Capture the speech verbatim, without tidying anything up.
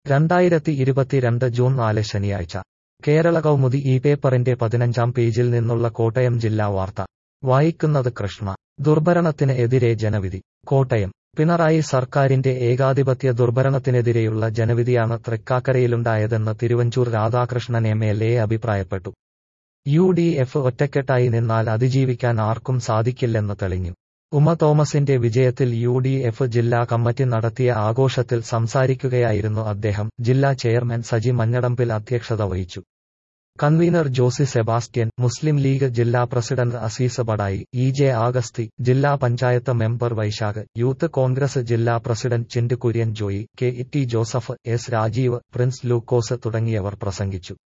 രണ്ടായിരത്തി ഇരുപത്തിരണ്ട് ജൂൺ നാല് ശനിയാഴ്ച കേരള കൗമുദി ഈ പേപ്പറിന്റെ പതിനഞ്ചാം പേജിൽ നിന്നുള്ള കോട്ടയം ജില്ലാ വാർത്ത വായിക്കുന്നത് കൃഷ്ണ. ദുർഭരണത്തിന് എതിരെ ജനവിധി. കോട്ടയം. പിണറായി സർക്കാരിന്റെ ഏകാധിപത്യ ദുർഭരണത്തിനെതിരെയുള്ള ജനവിധിയാണ് തൃക്കാക്കരയിലുണ്ടായതെന്ന് Thiruvanchoor Radhakrishnan M L A അഭിപ്രായപ്പെട്ടു. യു ഡി എഫ് ഒറ്റക്കെട്ടായി നിന്നാൽ അതിജീവിക്കാൻ ആർക്കും സാധിക്കില്ലെന്ന് തെളിഞ്ഞു. ഉമ തോമസിന്റെ വിജയത്തിൽ യു ഡി എഫ് ജില്ലാ കമ്മിറ്റി നടത്തിയ ആഘോഷത്തിൽ സംസാരിക്കുകയായിരുന്നു അദ്ദേഹം. ജില്ലാ ചെയർമാൻ സജി മഞ്ഞടമ്പിൽ അധ്യക്ഷത വഹിച്ചു. കൺവീനർ ജോസി സെബാസ്റ്റ്യൻ, മുസ്ലിം ലീഗ് ജില്ലാ president Azeez Badayi, E J Augusthy, ജില്ലാ പഞ്ചായത്ത് മെമ്പർ വൈശാഖ്, യൂത്ത് കോൺഗ്രസ് ജില്ലാ president Chint Kurian Joy, K T Joseph, S Rajeev, Prince Lukose തുടങ്ങിയവർ പ്രസംഗിച്ചു.